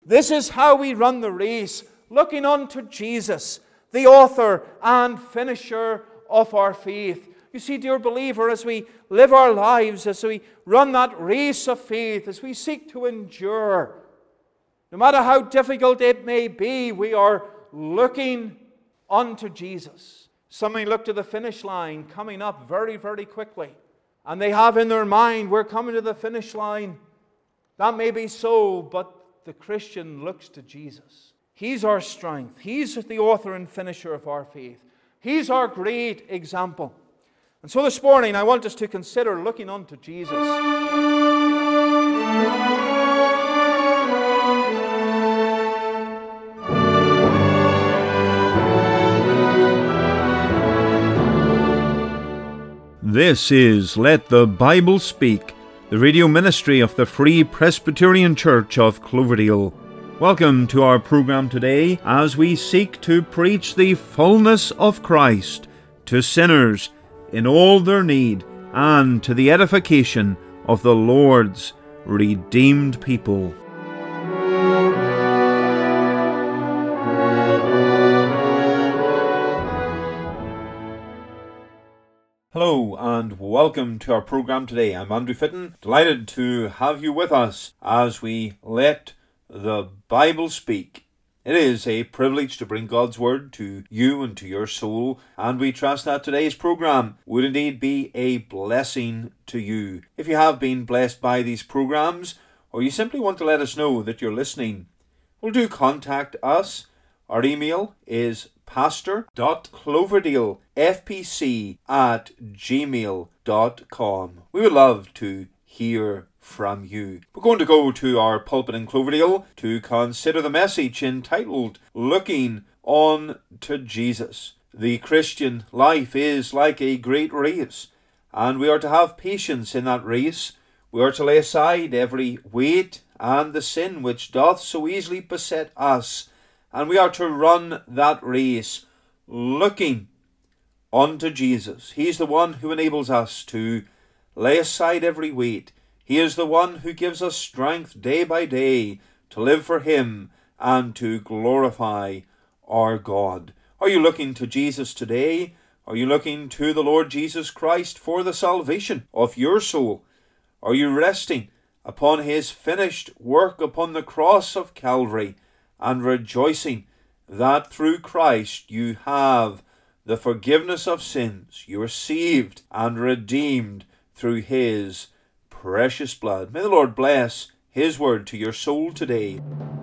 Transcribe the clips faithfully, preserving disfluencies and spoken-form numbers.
This is how we run the race, looking unto Jesus, the author and finisher of our faith. You see, dear believer, as we live our lives, as we run that race of faith, as we seek to endure, no matter how difficult it may be, we are looking unto Jesus. Some may look to the finish line coming up very, very quickly, and they have in their mind, we're coming to the finish line. That may be so, but the Christian looks to Jesus. He's our strength. He's the author and finisher of our faith. He's our great example. And so this morning I want us to consider looking unto Jesus. This is Let the Bible Speak, the radio ministry of the Free Presbyterian Church of Cloverdale. Welcome to our program today as we seek to preach the fullness of Christ to sinners in all their need and to the edification of the Lord's redeemed people. Hello and welcome to our program today. I'm Andrew Fitton, delighted to have you with us as we let the Bible speak. It is a privilege to bring God's Word to you and to your soul, and we trust that today's program would indeed be a blessing to you. If you have been blessed by these programs, or you simply want to let us know that you're listening, well, do contact us. Our email is pastor.cloverdalefpc at gmail dot com. We would love to hear from you. We're going to go to our pulpit in Cloverdale to consider the message entitled Looking on to Jesus. The Christian life is like a great race, and we are to have patience in that race. We are to lay aside every weight and the sin which doth so easily beset us, and we are to run that race looking unto Jesus. He's the one who enables us to lay aside every weight. He is the one who gives us strength day by day to live for Him and to glorify our God. Are you looking to Jesus today? Are you looking to the Lord Jesus Christ for the salvation of your soul? Are you resting upon His finished work upon the cross of Calvary and rejoicing that through Christ you have the forgiveness of sins? You are saved and redeemed through His precious blood. May the Lord bless His word to your soul today.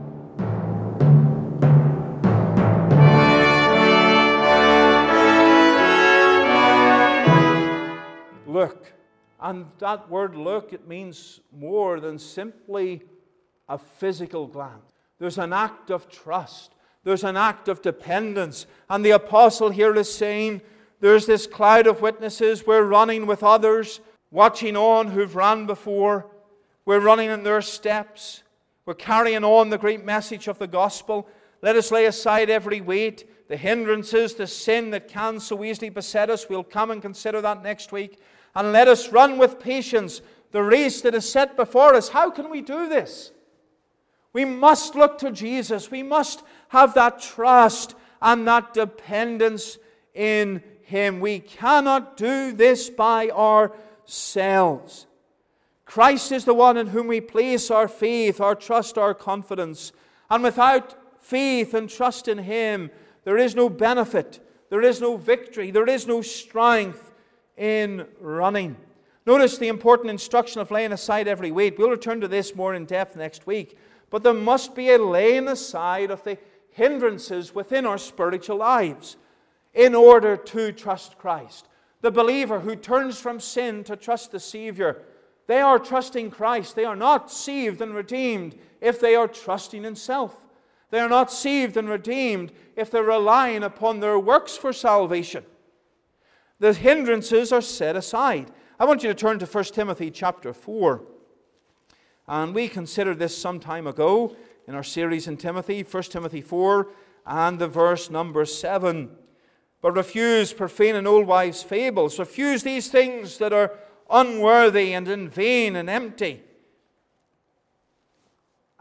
Look. And that word look, it means more than simply a physical glance. There's an act of trust. There's an act of dependence. And the apostle here is saying, there's this cloud of witnesses. We're running with others, watching on who've ran before. We're running in their steps. We're carrying on the great message of the gospel. Let us lay aside every weight, the hindrances, the sin that can so easily beset us. We'll come and consider that next week. And let us run with patience the race that is set before us. How can we do this? We must look to Jesus. We must have that trust and that dependence in Him. We cannot do this by ourselves. Christ is the one in whom we place our faith, our trust, our confidence. And without faith and trust in Him, there is no benefit, there is no victory, there is no strength in running. Notice the important instruction of laying aside every weight. We'll return to this more in depth next week. But there must be a laying aside of the hindrances within our spiritual lives in order to trust Christ. The believer who turns from sin to trust the Savior, they are trusting Christ. They are not saved and redeemed if they are trusting in self. They are not saved and redeemed if they're relying upon their works for salvation. The hindrances are set aside. I want you to turn to First Timothy chapter four. And we considered this some time ago in our series in Timothy, First Timothy four and the verse number seven. But refuse profane and old wives' fables. Refuse these things that are unworthy and in vain and empty.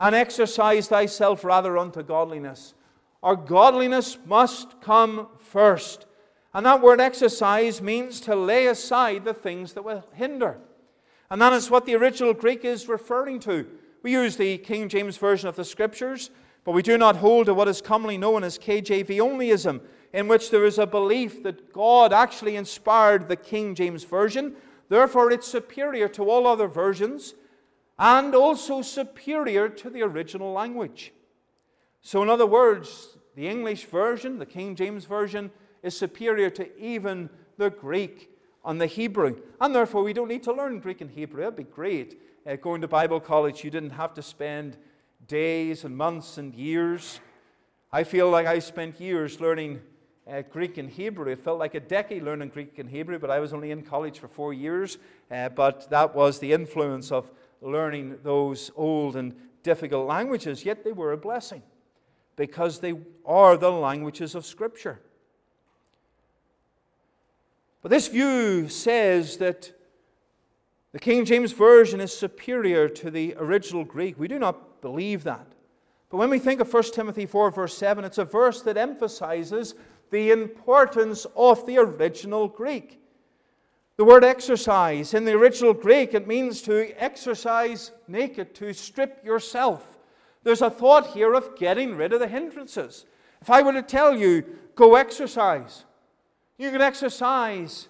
and exercise thyself rather unto godliness. Our godliness must come first. And that word exercise means to lay aside the things that will hinder. And that is what the original Greek is referring to. We use the King James Version of the Scriptures, but we do not hold to what is commonly known as K J V onlyism, in which there is a belief that God actually inspired the King James Version. Therefore, it's superior to all other versions and also superior to the original language. So, in other words, the English version, the King James Version, is superior to even the Greek and the Hebrew. And therefore, we don't need to learn Greek and Hebrew. It'd be great. Uh, going to Bible college, you didn't have to spend days and months and years. I feel like I spent years learning uh, Greek and Hebrew. It felt like a decade learning Greek and Hebrew, but I was only in college for four years. Uh, but that was the influence of learning those old and difficult languages. Yet they were a blessing, because they are the languages of Scripture. But this view says that the King James Version is superior to the original Greek. We do not believe that. But when we think of First Timothy four, verse seven, it's a verse that emphasizes the importance of the original Greek. The word exercise, in the original Greek, it means to exercise naked, to strip yourself. There's a thought here of getting rid of the hindrances. If I were to tell you, go exercise, you can exercise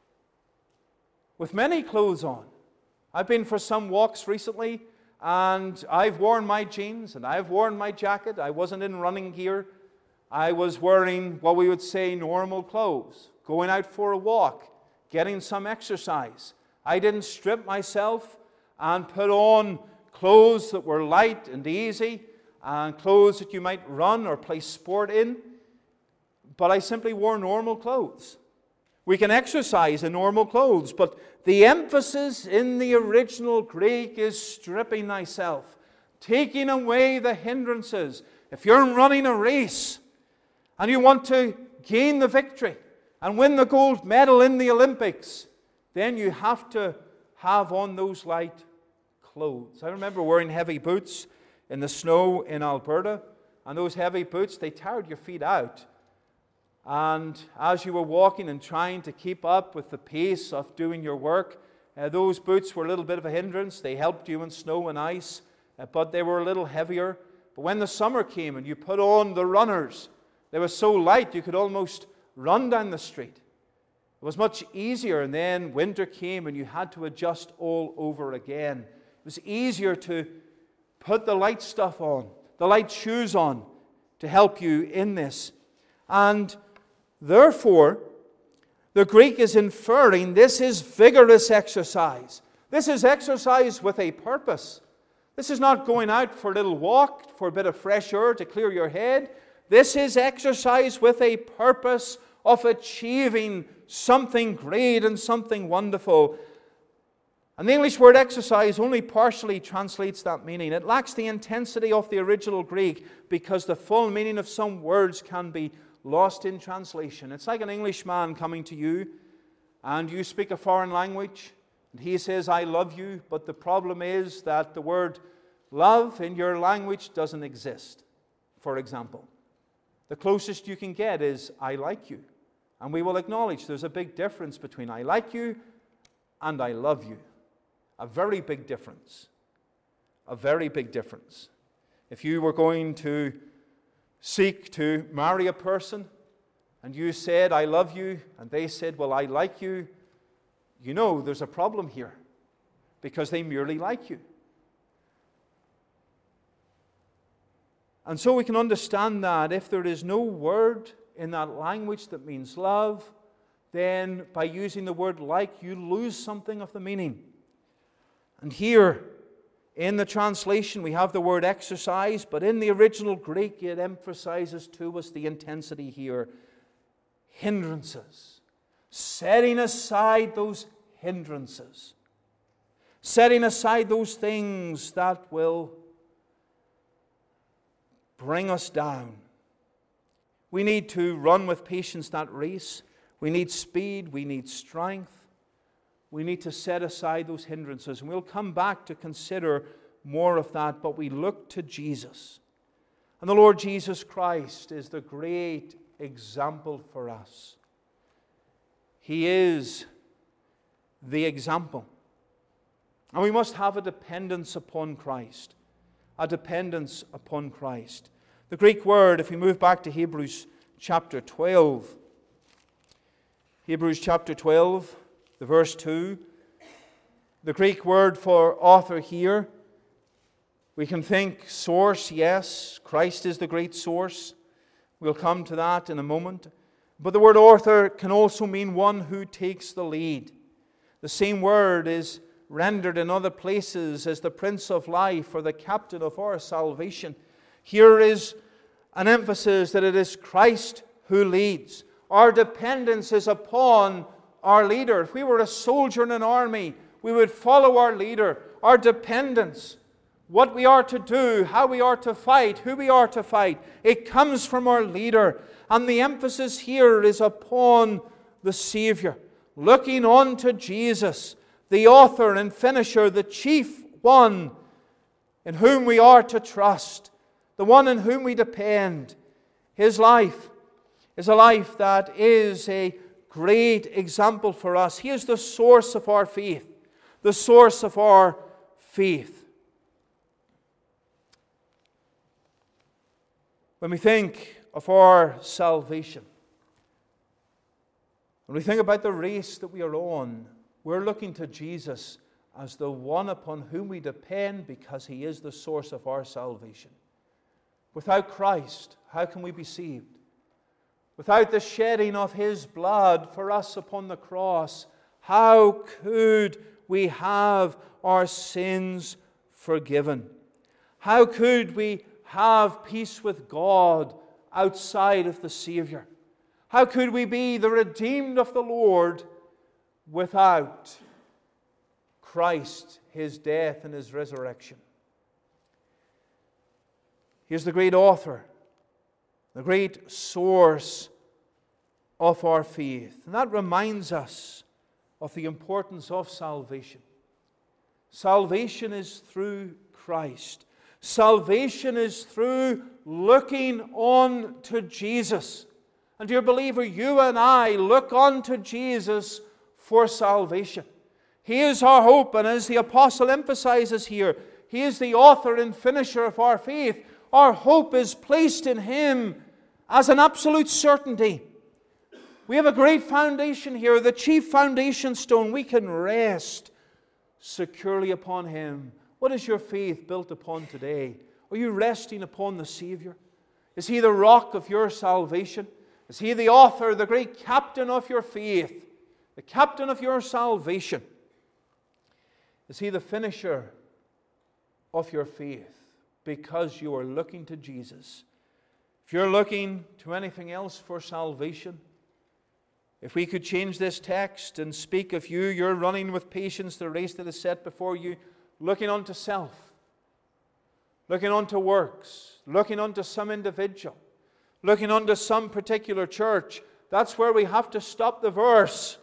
with many clothes on. I've been for some walks recently, and I've worn my jeans, and I've worn my jacket. I wasn't in running gear. I was wearing what we would say normal clothes, going out for a walk, getting some exercise. I didn't strip myself and put on clothes that were light and easy, and clothes that you might run or play sport in, but I simply wore normal clothes. We can exercise in normal clothes, but the emphasis in the original Greek is stripping thyself, taking away the hindrances. If you're running a race and you want to gain the victory and win the gold medal in the Olympics, then you have to have on those light clothes. I remember wearing heavy boots in the snow in Alberta, and those heavy boots, they tired your feet out. And as you were walking and trying to keep up with the pace of doing your work, uh, those boots were a little bit of a hindrance. They helped you in snow and ice, uh, but they were a little heavier. But when the summer came and you put on the runners, they were so light you could almost run down the street. It was much easier, and then winter came and you had to adjust all over again. It was easier to put the light stuff on, the light shoes on, to help you in this. And therefore, the Greek is inferring this is vigorous exercise. This is exercise with a purpose. This is not going out for a little walk, for a bit of fresh air to clear your head. This is exercise with a purpose of achieving something great and something wonderful. And the English word exercise only partially translates that meaning. It lacks the intensity of the original Greek because the full meaning of some words can be lost in translation. It's like an Englishman coming to you and you speak a foreign language and he says, I love you, but the problem is that the word love in your language doesn't exist, for example. The closest you can get is I like you. And we will acknowledge there's a big difference between I like you and I love you. A very big difference. A very big difference. If you were going to seek to marry a person and you said, I love you, and they said, well, I like you, you know there's a problem here because they merely like you. And so we can understand that if there is no word in that language that means love, then by using the word like, you lose something of the meaning. And here, in the translation, we have the word exercise, but in the original Greek, it emphasizes to us the intensity here. Hindrances. Setting aside those hindrances. Setting aside those things that will bring us down. We need to run with patience that race. We need speed. We need strength. We need to set aside those hindrances. And we'll come back to consider more of that, but we look to Jesus. And the Lord Jesus Christ is the great example for us. He is the example. And we must have a dependence upon Christ. A dependence upon Christ. The Greek word, if we move back to Hebrews chapter twelve, Hebrews chapter twelve, the verse two, the Greek word for author here, we can think source, yes, Christ is the great source. We'll come to that in a moment. But the word author can also mean one who takes the lead. The same word is rendered in other places as the Prince of Life or the captain of our salvation. Here is an emphasis that it is Christ who leads. Our dependence is upon our leader. If we were a soldier in an army, we would follow our leader. Our dependence, what we are to do, how we are to fight, who we are to fight, it comes from our leader. And the emphasis here is upon the Savior, looking on to Jesus, the author and finisher, the chief one in whom we are to trust, the one in whom we depend. His life is a life that is a great example for us. He is the source of our faith, the source of our faith. When we think of our salvation, when we think about the race that we are on, we're looking to Jesus as the one upon whom we depend because He is the source of our salvation. Without Christ, how can we be saved? Without the shedding of His blood for us upon the cross, how could we have our sins forgiven? How could we have peace with God outside of the Savior? How could we be the redeemed of the Lord without Christ, His death and His resurrection? He is the great author, the great source of our faith. And that reminds us of the importance of salvation. Salvation is through Christ. Salvation is through looking on to Jesus. And dear believer, you and I look on to Jesus for salvation. He is our hope, and as the apostle emphasizes here, He is the author and finisher of our faith. Our hope is placed in Him as an absolute certainty. We have a great foundation here, the chief foundation stone. We can rest securely upon Him. What is your faith built upon today? Are you resting upon the Savior? Is He the rock of your salvation? Is He the author, the great captain of your faith, the captain of your salvation? Is He the finisher of your faith because you are looking to Jesus? If you're looking to anything else for salvation, if we could change this text and speak of you, you're running with patience the race that is set before you, looking unto self, looking unto works, looking unto some individual, looking unto some particular church, that's where we have to stop the verse.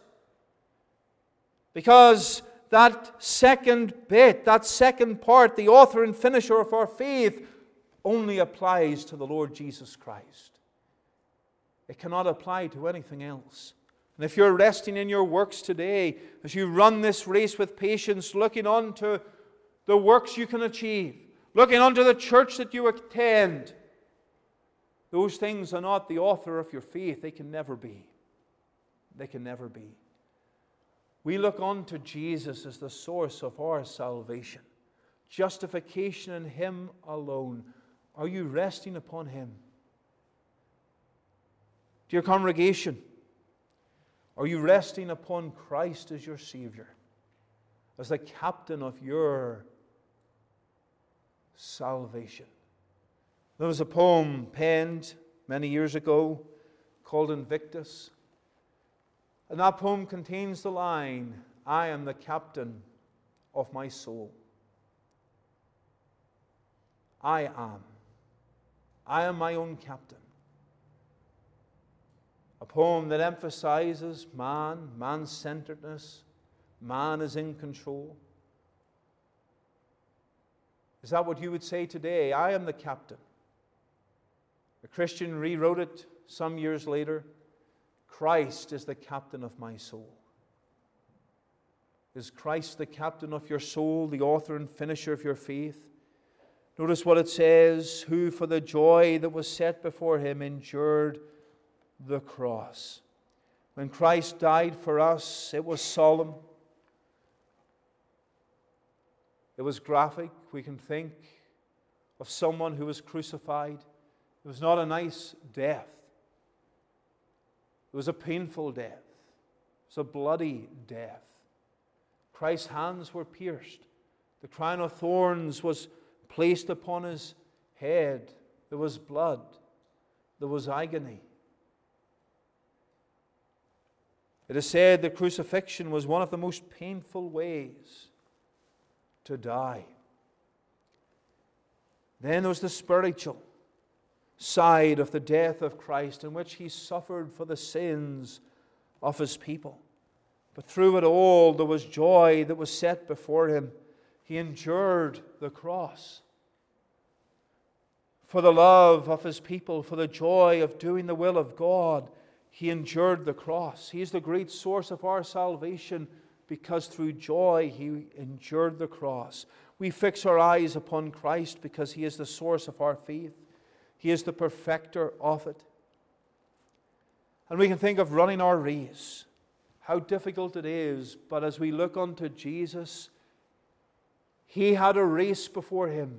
Because that second bit, that second part, the author and finisher of our faith, only applies to the Lord Jesus Christ. It cannot apply to anything else. And if you're resting in your works today, as you run this race with patience, looking on to the works you can achieve, looking unto the church that you attend, those things are not the author of your faith. They can never be. They can never be. We look unto Jesus as the source of our salvation. Justification in Him alone. Are you resting upon Him? Dear congregation, are you resting upon Christ as your Savior, as the captain of your salvation? There was a poem penned many years ago called Invictus. And that poem contains the line, I am the captain of my soul. I am. I am my own captain. A poem that emphasizes man, man-centeredness. Man is in control. Is that what you would say today? I am the captain. A Christian rewrote it some years later. Christ is the captain of my soul. Is Christ the captain of your soul, the author and finisher of your faith? Notice what it says, who for the joy that was set before him endured the cross. When Christ died for us, it was solemn. It was graphic. We can think of someone who was crucified. It was not a nice death. It was a painful death. It was a bloody death. Christ's hands were pierced. The crown of thorns was placed upon his head. There was blood. There was agony. It is said the crucifixion was one of the most painful ways to die. Then there was the spiritual side of the death of Christ, in which he suffered for the sins of his people. But through it all, there was joy that was set before him. He endured the cross for the love of his people, for the joy of doing the will of God. He endured the cross. He is the great source of our salvation, because through joy he endured the cross. We fix our eyes upon Christ because he is the source of our faith. He is the perfecter of it. And we can think of running our race, how difficult it is, but as we look unto Jesus, he had a race before him.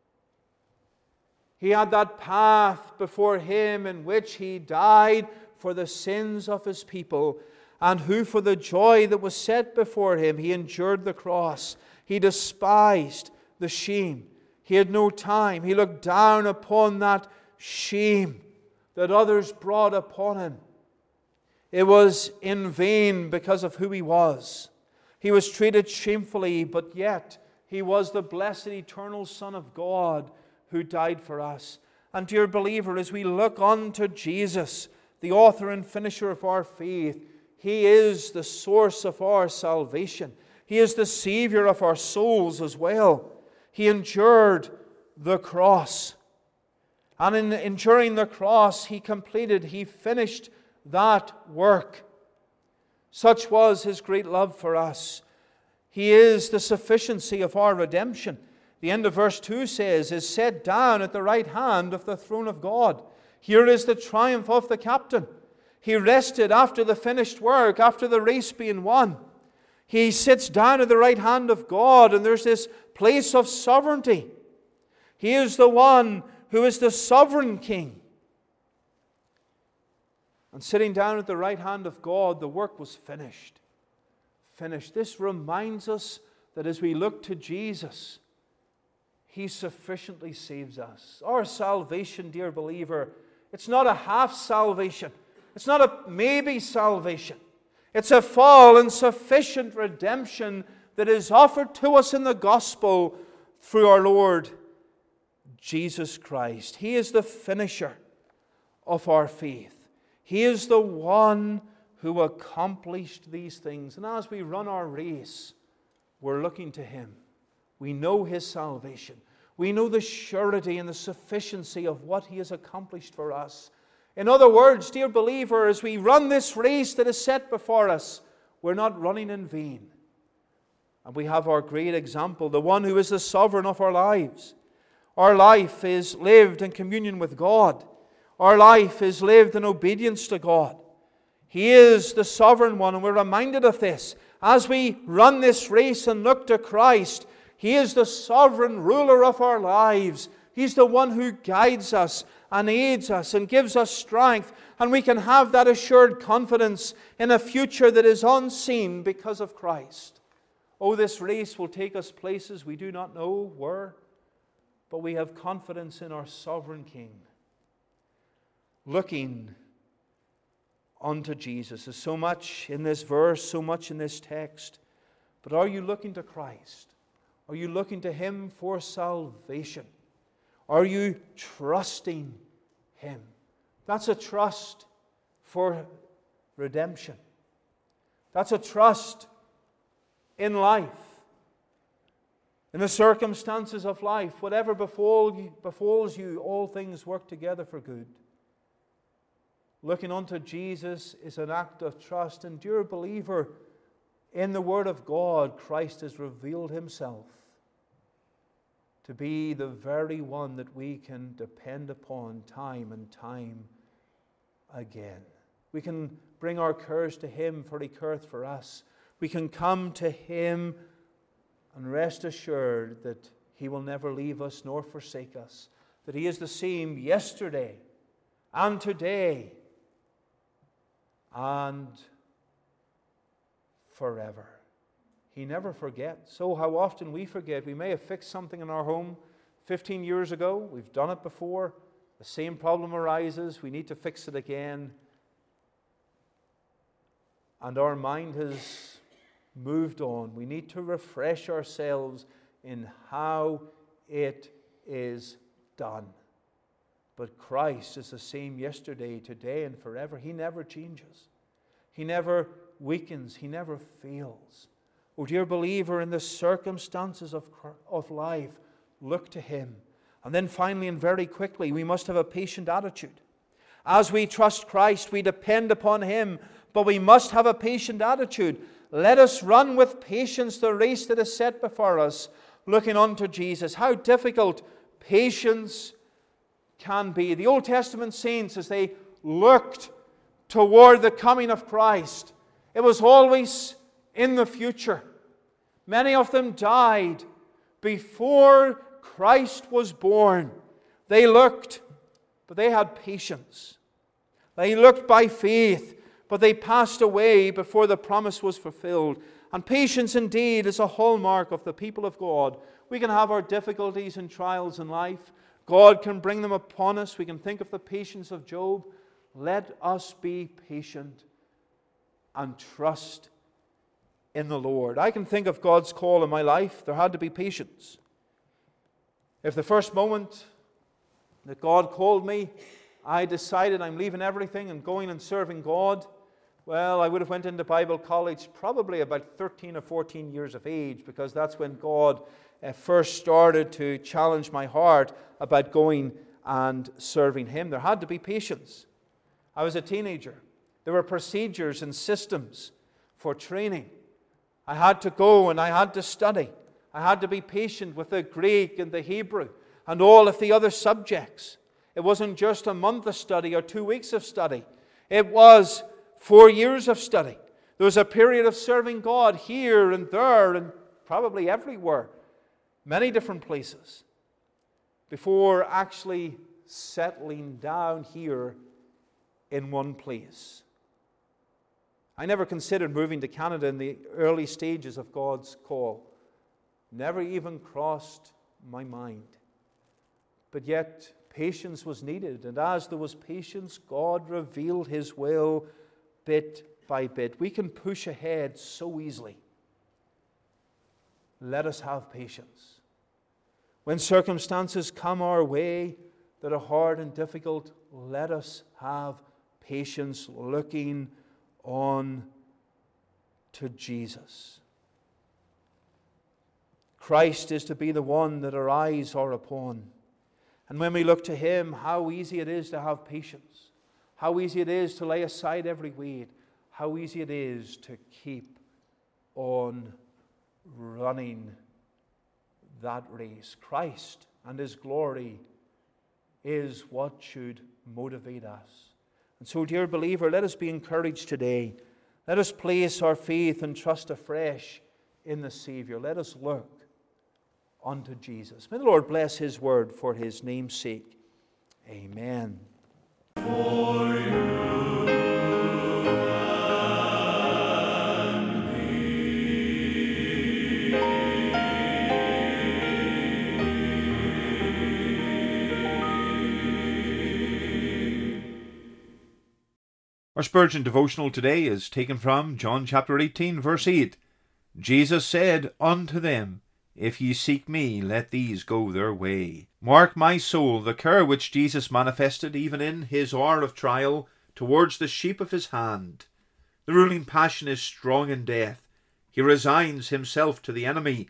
He had that path before him in which he died for the sins of his people, and who for the joy that was set before him, he endured the cross. He despised the shame. He had no time. He looked down upon that shame that others brought upon him. It was in vain because of who he was. He was treated shamefully, but yet he was the blessed eternal Son of God who died for us. And dear believer, as we look unto Jesus, the author and finisher of our faith, he is the source of our salvation. He is the Savior of our souls as well. He endured the cross. And in enduring the cross, he completed, he finished that work. Such was his great love for us. He is the sufficiency of our redemption. The end of verse two says, is set down at the right hand of the throne of God. Here is the triumph of the captain. He rested after the finished work, after the race being won. He sits down at the right hand of God, and there's this place of sovereignty. He is the one who is the sovereign king. And sitting down at the right hand of God, the work was finished. Finished. This reminds us that as we look to Jesus, he sufficiently saves us. Our salvation, dear believer, it's not a half salvation. It's not a maybe salvation. It's a full and sufficient redemption that is offered to us in the gospel through our Lord Jesus Christ. He is the finisher of our faith. He is the one who accomplished these things. And as we run our race, we're looking to him. We know his salvation. We know the surety and the sufficiency of what he has accomplished for us. In other words, dear believer, as we run this race that is set before us, we're not running in vain. And we have our great example, the one who is the sovereign of our lives. Our life is lived in communion with God. Our life is lived in obedience to God. He is the sovereign one, and we're reminded of this. As we run this race and look to Christ, he is the sovereign ruler of our lives. He's the one who guides us and aids us and gives us strength. And we can have that assured confidence in a future that is unseen because of Christ. Oh, this race will take us places we do not know where, but we have confidence in our sovereign King. Looking unto Jesus. There's so much in this verse, so much in this text. But are you looking to Christ? Are you looking to him for salvation? Are you trusting him? That's a trust for redemption. That's a trust in life. In the circumstances of life, whatever befall you, befalls you, all things work together for good. Looking unto Jesus is an act of trust. And dear believer, in the Word of God, Christ has revealed Himself to be the very one that we can depend upon time and time again. We can bring our cares to Him, for He careth for us. We can come to Him and rest assured that He will never leave us nor forsake us, that He is the same yesterday and today and forever. He never forgets. So how often we forget. We may have fixed something in our home fifteen years ago. We've done it before. The same problem arises. We need to fix it again. And our mind has moved on. We need to refresh ourselves in how it is done. But Christ is the same yesterday, today, and forever. He never changes. He never weakens. He never fails. Oh, dear believer, in the circumstances of, of life, look to Him. And then finally and very quickly, we must have a patient attitude. As we trust Christ, we depend upon Him, but we must have a patient attitude. Let us run with patience the race that is set before us, looking unto Jesus. How difficult patience can be. The Old Testament saints, as they looked toward the coming of Christ, it was always in the future. Many of them died before Christ was born. They looked, but they had patience. They looked by faith, but they passed away before the promise was fulfilled. And patience indeed is a hallmark of the people of God. We can have our difficulties and trials in life. God can bring them upon us. We can think of the patience of Job. Let us be patient and trust in the Lord. I can think of God's call in my life. There had to be patience. If the first moment that God called me, I decided I'm leaving everything and going and serving God, well, I would have went into Bible college probably about thirteen or fourteen years of age, because that's when God uh, first started to challenge my heart about going and serving Him. There had to be patience. I was a teenager. There were procedures and systems for training. I had to go and I had to study. I had to be patient with the Greek and the Hebrew and all of the other subjects. It wasn't just a month of study or two weeks of study. It was four years of study. There was a period of serving God here and there and probably everywhere, many different places, before actually settling down here in one place. I never considered moving to Canada in the early stages of God's call. Never even crossed my mind. But yet, patience was needed. And as there was patience, God revealed His will bit by bit. We can push ahead so easily. Let us have patience. When circumstances come our way that are hard and difficult, let us have patience, looking on to Jesus. Christ is to be the one that our eyes are upon. And when we look to Him, how easy it is to have patience. How easy it is to lay aside every weight. How easy it is to keep on running that race. Christ and His glory is what should motivate us. And so, dear believer, let us be encouraged today. Let us place our faith and trust afresh in the Savior. Let us look unto Jesus. May the Lord bless His word for His name's sake. Amen. For you and me. Our Spurgeon devotional today is taken from John chapter eighteen, verse eight. Jesus said unto them, If ye seek me, let these go their way. Mark, my soul, the care which Jesus manifested even in His hour of trial towards the sheep of His hand. The ruling passion is strong in death. He resigns Himself to the enemy,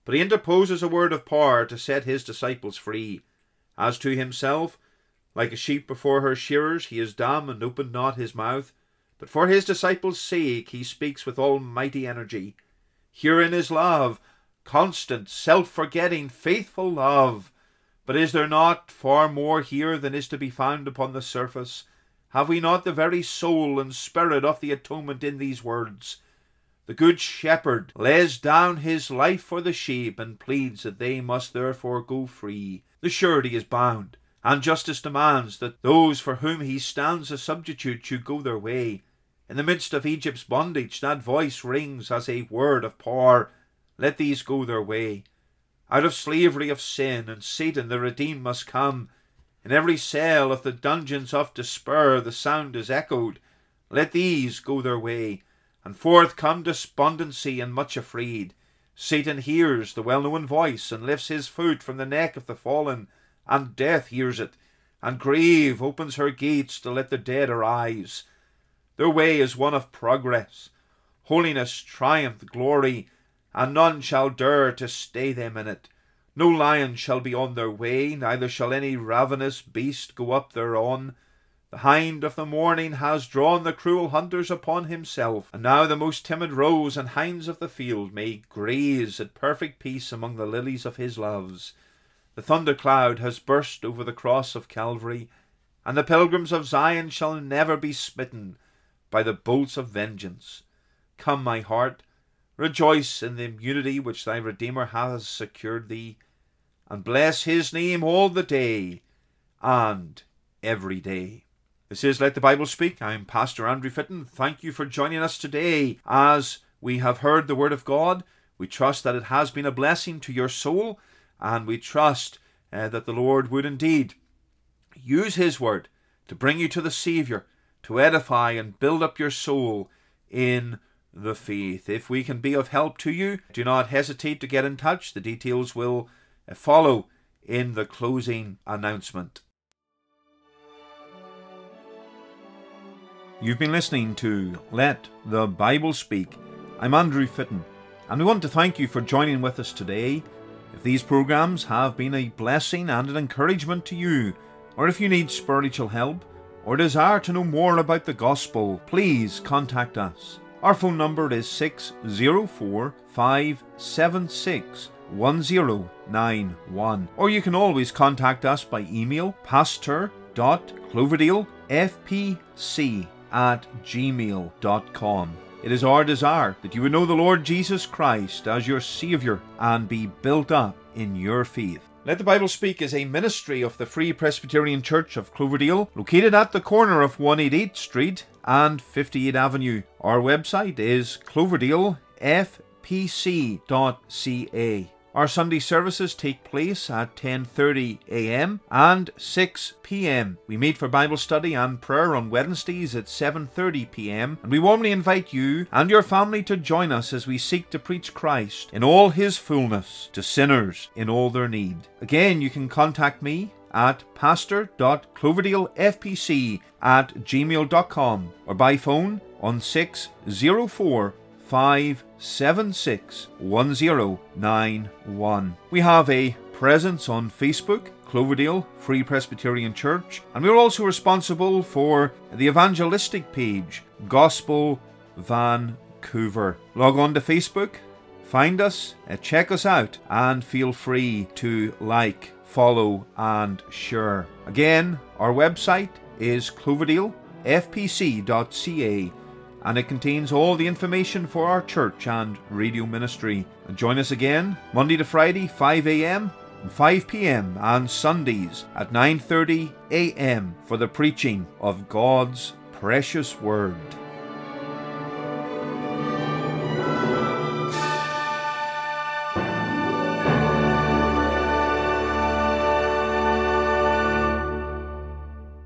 but he interposes a word of power to set his disciples free. As to himself, like a sheep before her shearers, he is dumb and opened not his mouth. But for his disciples' sake he speaks with almighty energy. Herein is love, constant, self-forgetting, faithful love. But is there not far more here than is to be found upon the surface? Have we not the very soul and spirit of the atonement in these words? The good shepherd lays down his life for the sheep and pleads that they must therefore go free. The surety is bound, and justice demands that those for whom he stands a substitute should go their way. In the midst of Egypt's bondage, that voice rings as a word of power. Let these go their way. Out of slavery of sin and Satan the redeemed must come. In every cell of the dungeons of despair the sound is echoed. Let these go their way. And forth come despondency and much afraid. Satan hears the well-known voice and lifts his foot from the neck of the fallen, and death hears it, and grave opens her gates to let the dead arise. Their way is one of progress, holiness, triumph, glory, and none shall dare to stay them in it. No lion shall be on their way, neither shall any ravenous beast go up thereon. The hind of the morning has drawn the cruel hunters upon himself, and now the most timid roes and hinds of the field may graze at perfect peace among the lilies of his loves. The thundercloud has burst over the cross of Calvary, and the pilgrims of Zion shall never be smitten by the bolts of vengeance. Come, my heart, rejoice in the immunity which thy Redeemer hath secured thee, and bless his name all the day and every day. This is Let the Bible Speak. I'm Pastor Andrew Fitton. Thank you for joining us today as we have heard the Word of God. We trust that it has been a blessing to your soul, and we trust uh, that the Lord would indeed use his Word to bring you to the Saviour, to edify and build up your soul in the faith. If we can be of help to you, do not hesitate to get in touch. The details will uh, follow in the closing announcement. You've been listening to Let the Bible Speak. I'm Andrew Fitton, and we want to thank you for joining with us today. If these programs have been a blessing and an encouragement to you, or if you need spiritual help, or desire to know more about the gospel, please contact us. Our phone number is six zero four, five seven six, one zero nine one, or you can always contact us by email, pastor dot cloverdale f p c at gmail dot com. It is our desire that you would know the Lord Jesus Christ as your Saviour and be built up in your faith. Let the Bible Speak is a ministry of the Free Presbyterian Church of Cloverdale, located at the corner of one eighty-eighth Street and fifty-eighth Avenue. Our website is cloverdale f p c dot c a. Our Sunday services take place at ten thirty a m and six p m. We meet for Bible study and prayer on Wednesdays at seven thirty p m, and we warmly invite you and your family to join us as we seek to preach Christ in all his fullness to sinners in all their need. Again, you can contact me at pastor dot cloverdale f p c at gmail dot com or by phone on six zero four, five seven six, one zero nine one. We have a presence on Facebook, Cloverdale Free Presbyterian Church, and we're also responsible for the evangelistic page, Gospel Vancouver. Log on to Facebook, find us, check us out, and feel free to like, follow, and share. Again, our website is cloverdale f p c dot c a, and it contains all the information for our church and radio ministry. And join us again Monday to Friday, five a m and five p m, and Sundays at nine thirty a m for the preaching of God's precious Word.